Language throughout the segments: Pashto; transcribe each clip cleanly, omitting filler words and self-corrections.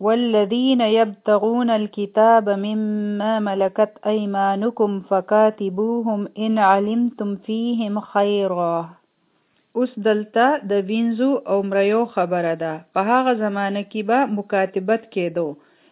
والذين يبتغون الكتاب مما ملكت أيمانكم فكاتبوهم إن علمتم فيهم خيرا. اوس دلته د وینځو او مریو خبره ده. په هغه زمانه کې به مکاتبت کېدو.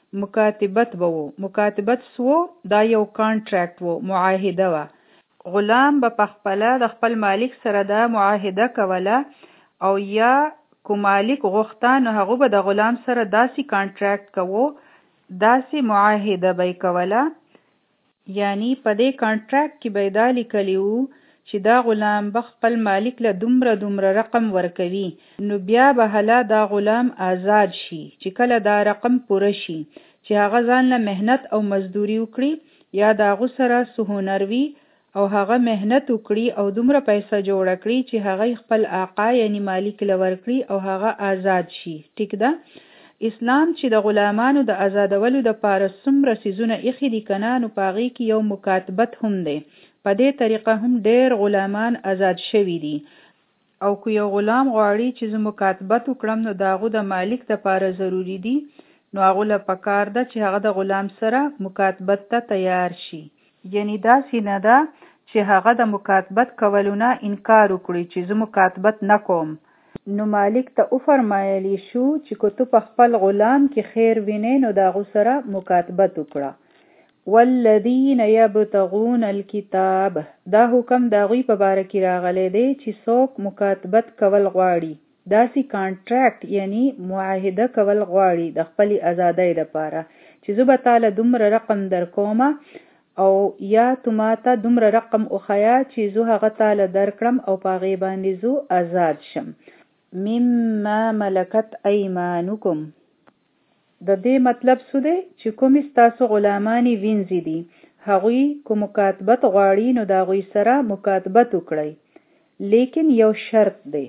مکاتبت سو دا یو کانټراکټ وو، معاهده وه. غلام به پخپله د خپل مالک سره دا معاهده کوله، او یا کو مالک غوښته نو هغه به د غلام سره داسې کانټراکټ کوو، داسې معاهده به کوله. یعنی په دې کانټراکټ کې به دا لیکلی وو چې دا غلام به خپل مالک له دومره رقم ورکوي، نو بیا به هله دا غلام آزاد شي چې کله دا رقم پوره شي، چې هغه ځان له مهنت او مزدوري وکړي، یا دا هغه سره څه هنر وي او هغه مهنت وکړي او دومره پیسه جوړه کړي چې هغه خپل آقا یعنی مالک له ورکړي او هغه آزاد شي. ټیک ده؟ اسلام چې د غلامانو د آزادولو د پاره څومره څیزونه ایښي دي کنه، نو په هغې کې یو مکاتبت هم دی. په دې طریقه هم ډېر غلامان آزاد شوي دي. او که یو غلام غواړي چې زه مکاتبت وکړم، نو د هغه د مالک دپاره ضروري دي، نو هغه له پکار ده چې هغه د غلام سره مکاتبت ته تیار شي. یعنی داسې نه ده چې هغه د مکاتبت کولو نه انکار وکړي چې زه مکاتبت نه کوم. نو مالک ته وفرمایلی شو چې که ته په خپل غلام کې خیر وینې، نو د هغه سره مکاتبت وکړه. والذین یبتغون الکتاب، دا حکم د هغوی په باره کې راغلی دی چې څوک مکاتبت کول غواړي، داسې کانټراکټ یعنی معاهده کول غواړي د خپلې ازادۍ لپاره، چې زه به تاله دومره رقم در کومه، او یا تو ماته دومره رقم وښیه چې زه هغه تاله درکړم او په هغې باندې زه آزاد شم. مما ملکت ایمانکم، د دې مطلب څه دی چې کومې ستاسو غلامانې وینځي دي، هغوی که مکاتبت غواړي نو د هغوی سره مکاتبت وکړئ، لیکن یو شرط دی.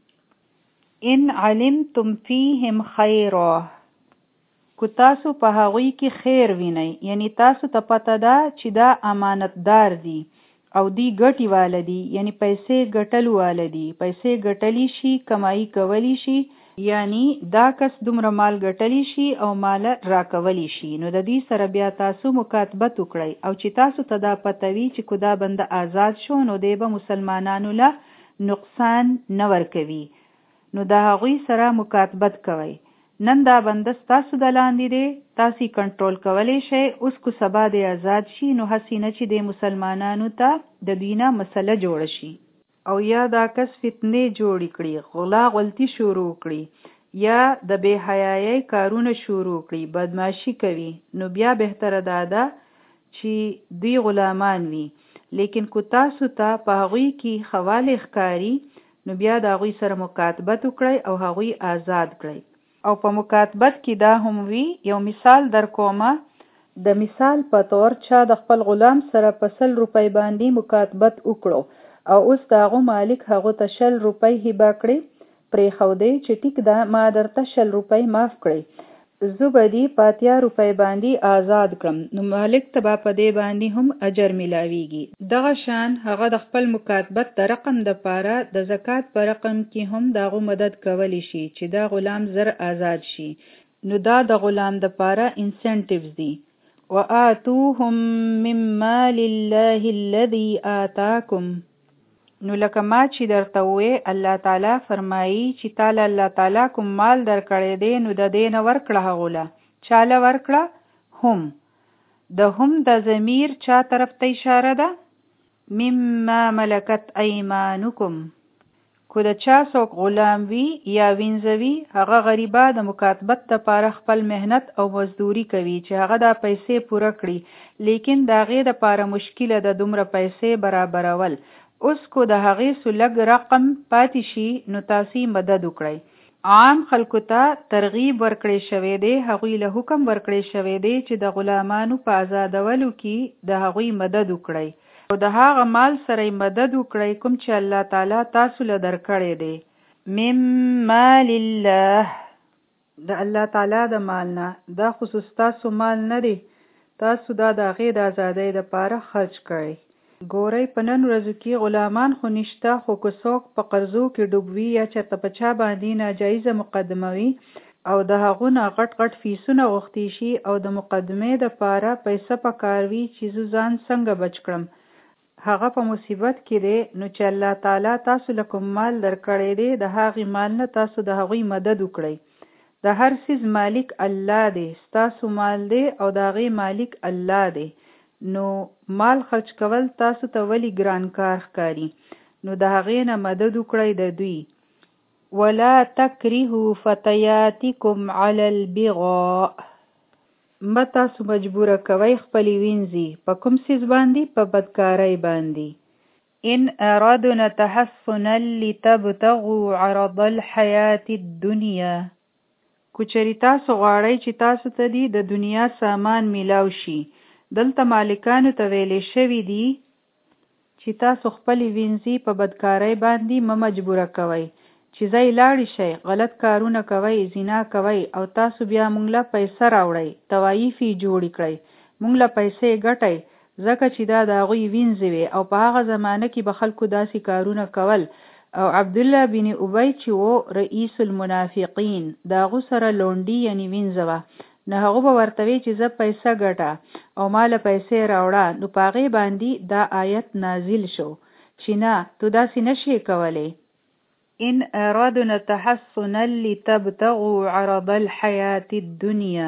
ان علمتم فیهم خیرا، که تاسو په هغوی کې خیر وینئ، یعنی تاسو ته پته ده چې دا امانتدار دي او دی ګټې واله دي، یعنی پیسې ګټلو واله دي، پیسې ګټلی شي، کمایي کولی شي، یعنی دا کس دومره مال ګټلی شي او مال راکولی شي، نو د دې سره بیا تاسو مکاتبت وکړئ. او چې تاسو ته دا پته وي چې که دا بنده آزاد شو، نو دی به مسلمانانو له نقصان نه ورکوي، نو د هغوی سره مکاتبت کوئ. نن دا بنده ستاسو د لاندې دی، تاسې کنټرول کولی شئ. اوس که سبا دی آزاد شي، نو هسې نه چې د مسلمانانو ته د دوی نه مسله جوړه شي، او یا دا کس فتنې جوړې کړي، غلا غلطي شروع کړي، یا د بې حیایۍ کارونه شروع کړي، بدماشي کوي، نو بیا بهتره دا ده چې دوی غلامان وي. لیکن که تاسو ته په هغوی کې خواله ښکاري، نو بیا د هغوی سره مکاتبت وکړئ او هغوی آزاد کړئ. او په مکاتبت کې دا هم وي، یو مثال در کومه، د مثال په طور چا د خپل غلام سره په 100 روپۍ باندې مکاتبت وکړو، او اوس د هغه مالک هغه ته 100 روپۍ هبه کړي، پرېښودی چې ټیک ده ما درته 100 روپۍ معاف کړئ، زه به دې په 80 روپۍ باندې آزاد کړم، نو مالک ته به په دې باندې هم اجر ملاویږي. دغه شان هغه د خپل مکاتبت د رقم دپاره د زکات په رقم کې هم د هغه مدد کولی شي چې دا غلام زر آزاد شي، نو دا د غلام دپاره انسنټیوز دي. وآتوهم من مال الله الذي آتاکم، نو لکه ما چې درته ووې، الله تعالی فرمایي چې تعالی الله تعالی کوم مال درکړی دی، نو د دې نه ورکړه هغو له. چاله ورکړه؟ هم. د هم د ضمیر چا طرف ته اشاره ده؟ مما ملکت ایمانکم. که د چا څوک غلام وي یا وینځوي، هغه غریبه د مکاتبت دپاره خپل مهنت او مزدوري کوي چې هغه دا پیسې پوره کړي، لیکن د هغې دپاره مشکله ده دومره پیسې برابرول. اوس که د هغې څه لږ رقم پاتې شي، نو تاسې مدد وکړئ. عام خلکو ته ترغیب ورکړی شوی دی، هغوی له حکم ورکړی شوی دی چې د غلامانو په آزادولو کې د هغوی مدد وکړئ، او د هغه مال سره مدد وکړئ کوم چې الله تعالی تاسو له درکړی دی. من مال الله، د الله تعالی د مال نه، دا خصوص تاسو مال نه دی، تاسو دا د هغې د ازادۍ دپاره خرج کړئ. ګورئ په نن ورځو کې غلامان خو نشته، خو که څوک په قرضو کې ډوب وي یا چېرته په چا باندې ناجایزه مقدمه وي، او د هغو نه غټ غټ فیسونه غوښتی شي او د مقدمې دپاره پیسه پکار وي چې زه ځان څنګه بچ کړم. هغه په مصیبت کې دی، نو چې الله تعالی تاسو له کوم مال درکړی دی د هغې مال نه تاسو د هغوی مدد وکړئ. د هر څیز مالک الله دی، ستاسو مال دی او د هغې مالک الله دی. نو مال خرج کول تاسو ته ولی ګران کار ښکاري؟ نو د هغې نه مدد وکړئ د دوی. ولا تکرهوا فتياتكم على البغاء، مه تاسو مجبوره کوئ خپلې وینځي په کوم څیز باندې؟ په بدکارۍ باندې. ان اردنا تحصنا لتبتغوا عرض الحیاة الدنیا، کچری تاسو غواړئ چې تاسو ته دی د دنیا سامان میلاو شي. دلته مالکانو ته ویلې شوي دي چې تاسو خپلې وینځي په بدکارۍ باندې مه مجبوره کوئ. چې ځای لاړې شئ، غلط کارونه کوئ، زنا کوئ او تاسو بیا مونږ له پیسه راوړئ، طوایفې جوړې کړئ، مونږ له پیسې ګټئ، ځکه چې دا د هغوی وینځې وې. او په هغه زمانه کې به خلکو داسې کارونه کول. او عبدالله بن ابی چې و رئیس المنافقین، د هغو سره لونډي یعنی وینځه وه، نو هغه به ورته وی چې زه پیسه ګټه او ما له پیسې راوړه. نو په هغې باندې دا آیت نازل شو چې نه، تو داسې نشې کولی. ان اردنا تحصنا لتبتغوا عرض الحیاة الدنیا،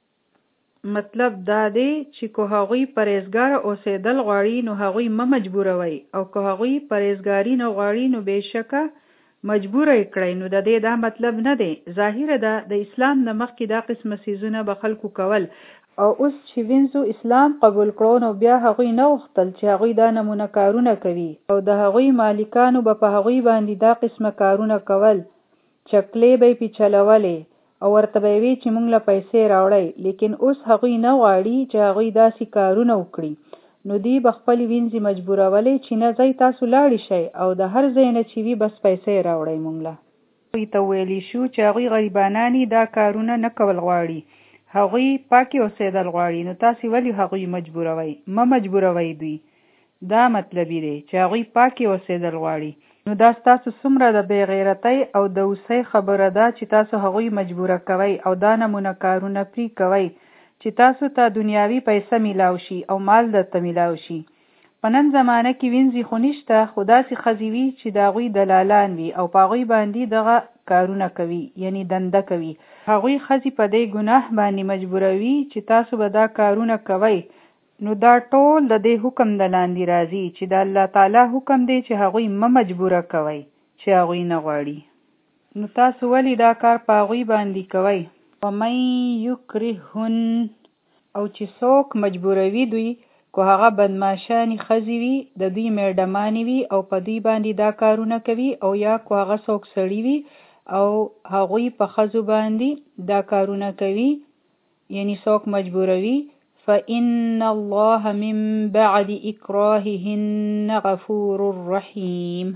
مطلب دا دی چې که هغوی پرهیزګار اوسېدل غواړي نو هغوی مه مجبوروئ، او که هغوی پرهیزګاري نه غواړي نو بېشکه مجبوره یې کړئ. نو د دې دا مطلب نه دی. ظاهره ده د اسلام نه مخکې دا قسمه څیزونه به خلکو کول، او اوس چې وینځو اسلام قبول کړو نو بیا هغوی نه غوښتل چې هغوی دا نمونه کارونه کوي، او د هغوی مالکانو به په هغوی باندې دا قسمه کارونه کول. چکلې به یې پې چلولې او ورته به یې وی چې مونږ له پیسې راوړئ. لیکن اوس هغوی نه غواړي چې هغوی داسې کارونه وکړي. نو دی به خپلې وینځې مجبورولې چې نه ځئ تاسو لاړې شئ او د هر ځای نه چې وي بس پیسې راوړئ مونږ له. هغوی ته ویلی شو چې هغوی غریبانان دا کارونه نه کول غواړي، هغوی پاکې اوسېدل غواړي. نو تاسې ولې هغوی مجبوروئ؟ مه مجبوروئ دوی. دا مطلبي دی چې هغوی پاکې اوسېدل غواړي. نو دا ستاسو څومره د بې غیرتۍ او د اوسۍ خبره ده چې تاسو هغوی مجبوره کوئ او دا نمونه کارونه پرې کوئ چې تاسو ته دنیاوي پیسه میلاو شي او مال درته میلاو شي. په نن زمانه کې وینځي خو نشته، خو داسې ښځې وي چې د هغوی دلالان وي او په هغوی باندې دغه کارونه کوي، یعنی دنده کوي. هغوی ښځې په دې ګناه باندې مجبوروي چې تاسو به دا کارونه کوئ. نو دا ټول د دې حکم د لاندې راځي چې د الله تعالی حکم دی چې هغوی مه مجبوره کوئ چې هغوی نه غواړي. نو تاسو ولې دا کار په هغوی باندې کوئ؟ ومن یکرهن، او چې څوک مجبوروي دوی، کو هغه بدماشانې ښځې وي، د دوی میډمانې وي او په دوی باندې دا کارونه کوي، او یا کو هغه څوک سړي وي او هغوی په ښځو باندې دا کارونه کوي، یعنی څوک مجبوروي. فإن الله من بعد إكراههن غفور رحیم،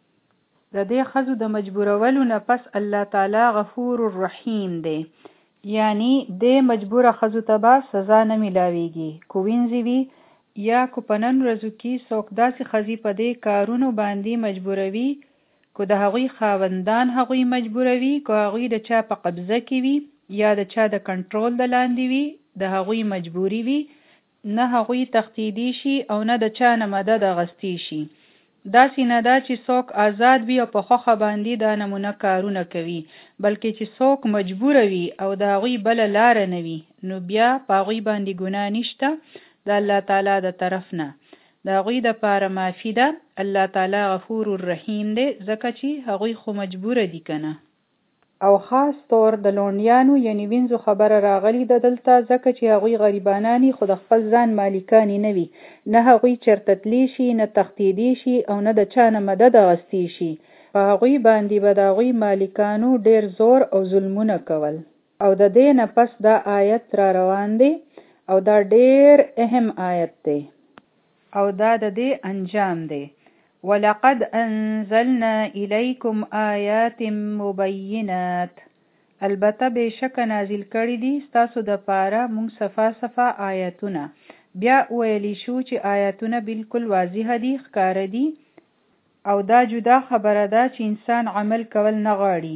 د دې ښځو د مجبورولو نه پس الله تعالی غفور رحیم دی، یعنی د مجبوره ښځو ته به سزا نه میلاویږي. کو وینځي وي یا کو په نن ورځو کې څوک داسې ښځې په دې کارونو باندې مجبوروي، کو د هغوی خاوندان هغوی مجبوروي، کو هغوی د چا په قبضه کې وي یا د چا د کنټرول د لاندې وي، د هغوی مجبوری وي، نه هغوی تختیدی شي او نه د چا نه مدد اغستی شي. داسې نه ده چې څوک آزاد وي او په خوښه باندې دا نمونه کارونه کوي، بلکې چې څوک مجبور وي او د هغوی بله لاره نه وي، نو بیا په هغوی باندې ګناه نشته د الله تعالی د طرف نه. د هغوی دپاره معافي ده. الله تعالی غفور الرحیم دی، ځکه چې هغوی خو مجبور دي کنه. او خاص طور د لونډیانو یعنی وینځو خبره راغلی ده دلته، ځکه چې هغوی غریبانانی خو د خپل ځان مالکانی نه وي، نه هغوی چرته تلی شي، نه تختیدی شي او نه د چا نه مدد اغستی شي. په هغوی باندې به د هغوی مالکانو ډیر زور او ظلمونه کول. او د دې نه پس دا آیت را روان دی او دا ډیر اهم آیت دی او دا د دې انجام دی. وَلَقَدْ أَنزَلْنَا إِلَيْكُمْ آيَاتٍ مُبَيِّنَاتٍ، البته بېشکه نازل کړي دي ستاسو دپاره موږ صفا صفا آیاتونه. بیا ویلی شو چې آیاتونه بالکل واضح دي، ښکاره دي، او دا جدا خبره ده چې انسان عمل کول نه غواړي،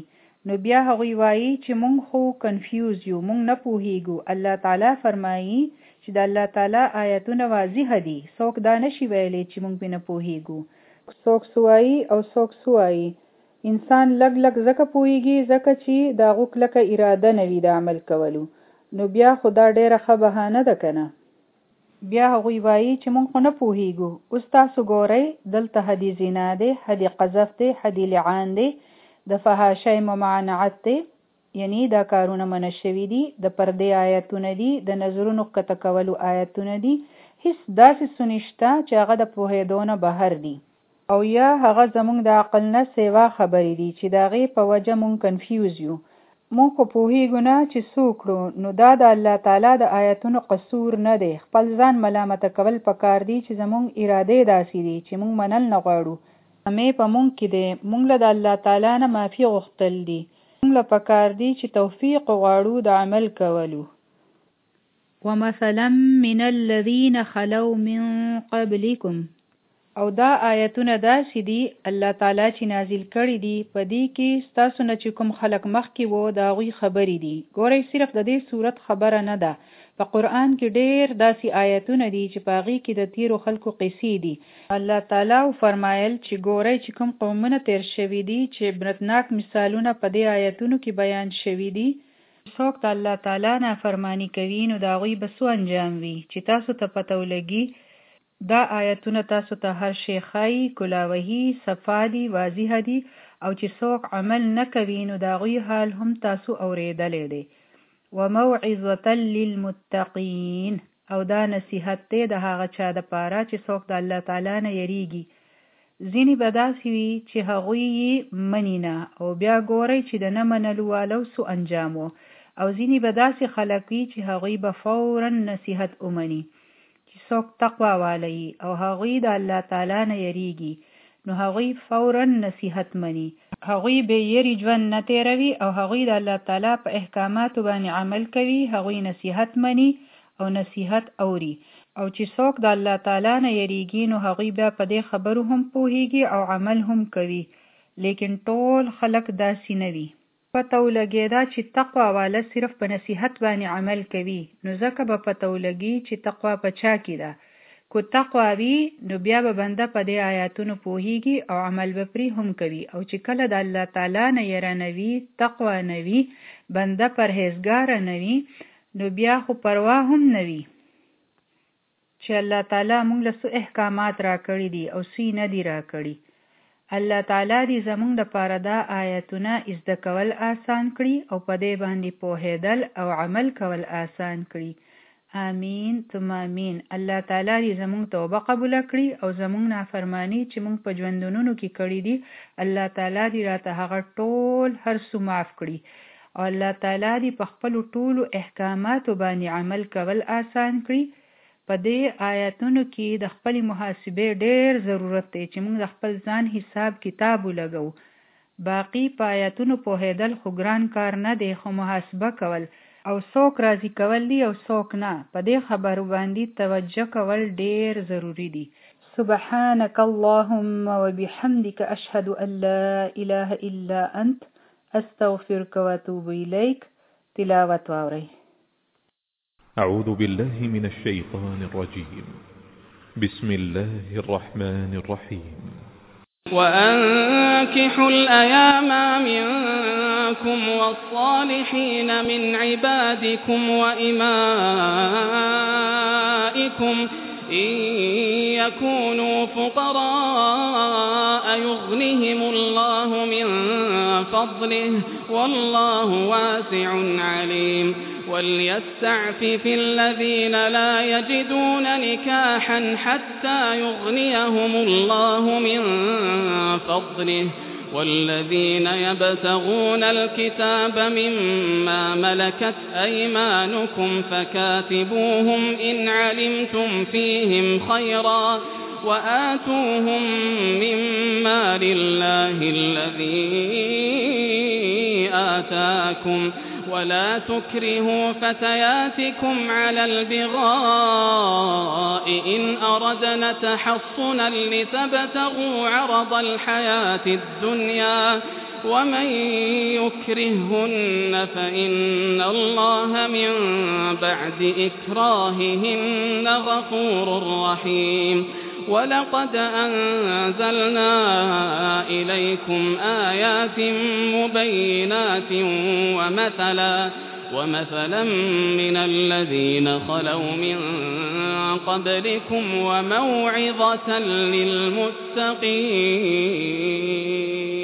نو بیا هغوی وایي چې مونږ خو کنفیوز یو، مونږ نه پوهیږو. الله تعالی فرمایي چې د الله تعالی آیتونه واضح دي، څوک دا نشي ویلی چې مونږ پې نه پوهیږو. څوک سوایي او څوک سوایي. انسان لږ لږ ځکه پوهیږي ځکه چې د هغو کلکه اراده نه وي د عمل کولو، نو بیا خو دا ډېره ښه بهانه ده که نه. بیا هغوی وایي چې مونږ خو نه پوهیږو. اوس تاسو ګورئ دلته حد زنا دی، حد قذف دی، حد لعان دی، د فحاشۍ ممانعت دی، یعنی دا کارونه منع شوي دي، د پردې آیتونه دي، د نظرونو ښکته کولو آیتونه دي. هیڅ داسې څه نشته چې هغه د پوهېدو نه بهر دي، او یا هغه زمونږ د عقل نه سیوا خبرې دي چې د هغې په وجه مونږ کنفیوز یو. مونږ خو پوهیږو نه چې څه وکړو. نو دا د الله تعالی د آیتونو قصور نه دی. خپل ځان ملامته کول پکار دي چې زمونږ ارادې داسې دي چې مونږ منل نه غواړو. همې په مونږ کې دی. مونږ له د الله تعالی نه معافي غوښتل دي. مونږ له پکار دي چې توفیق غواړو د عمل کولو. ومثلا من الذین خلوا من قبلکم، او دا آیتونه داسې دي الله تعالی چې نازل کړي دي، په دې کې ستاسو نه چې کوم خلک مخکې وو د هغوی خبرې دي. ګورئ صرف د دې صورت خبره نه ده، په قرآن کې ډېر داسې آیتونه دي چې په هغې کې د تیرو خلکو قصې دي. الله تعالی فرمایل چې ګورئ چې کوم قومونه تیر شوي دي چې عبرتناک مثالونه په دې آیتونو کې بیان شوي دي. څوک د الله تعالی نافرماني کوي نو د هغوی به څه انجام وي چې تاسو ته پته ولګي. دا آیتونه تاسو ته هر شی ښایي، کلاوهي، صفا دي، واضح دي، او چې څوک عمل نه کوي نو د هغوی حال هم تاسو اورېدلی دی. وموعظة للمتقین، او دا نصیحت دی د هغه چا دپاره چې څوک د الله تعالی نه یریږي. ځینې به داسې وي چې هغوی یې مني نه، او بیا ګورئ چې د نه منلو والو څه انجام و. او ځینې به داسې خلک وي چې هغوی به فوراً نصیحت ومني. چې څوک تقوا والی او هغوی د الله تعالی نه یریږي نو هغوی فوراً نصیحت مني. هغوی به یری ژوند نه تیروي او هغوی د الله تعالی په احکاماتو باندې عمل کوي. هغوی نصیحت مني او نصیحت اوري. او چې څوک د الله تعالی نه یریږي نو هغوی بیا په دې خبرو هم پوهیږي او عمل هم کوي. لیکن ټول خلک داسې نه وي. پته ولګېده چې تقوا والا صرف په نصیحت باندې عمل کوي، نو ځکه به پته ولګي چې تقوا په چا کې ده. کو تقوا وي نو بیا به بنده په دې آیاتونو پوهیږي او عمل به پرې هم کوي. او چې کله د الله تعالی نه یره نه وي، تقوا نه وي، بنده پرهیزګاره نه وي، نو بیا خو پروا هم نه وي چې الله تعالی موږ له څه احکامات راکړي دي او څه نه دي راکړي. الله تعالی دې زموږ دپاره دا آیتونه زده کول آسان کړي او په دې باندې پوهېدل او عمل کول آسان کړي. آمین ثم آمین. الله تعالی دې زموږ توبه قبوله کړي او زموږ نافرمانی چې موږ په ژوندونو کې کړي دي، الله تعالی دې راته هغه ټول هر څه معاف کړي. او الله تعالی دې په خپلو ټولو احکاماتو باندې عمل کول آسان کړي. په دې آیاتونو کې د خپلې محاسبې ډېر ضرورت دی چې موږ د خپل ځان حساب کتاب ولګو. باقي په آیاتونو پوهېدل خو ګران کار نه دی، خو محاسبه کول او څوک راضي کول دي او څوک نه، په دې خبرو باندې توجه کول ډېر ضروري دي. سبحانك اللهم وبحمدك أشهد أن لا إله إلا أنت أستغفرك وأتوب إليك. تلاوة واوري. أعوذ بالله من الشيطان الرجيم. بسم الله الرحمن الرحيم. وأنكحوا الأيام منكم والصالحين من عبادكم وإمائكم إن يكونوا فقراء يغنهم الله من فضله والله واسع عليم. وليستعفف الذين لا يجدون نكاحا حتى يغنيهم الله من فضله والذين يبتغون الكتاب مما ملكت أيمانكم فكاتبوهم إن علمتم فيهم خيرا وآتوهم مما لله الذي آتاكم ولا تكرهوا فتياتكم على البغاء إن أردنا تحصنا لتبتغوا عرض الحياة الدنيا ومن يكرههن فإن الله من بعد إكراههن غفور رحيم ولقد أنزلنا إليكم آيات مبينات ومثلا من الذين خلوا من قبلكم وموعظة للمتقين.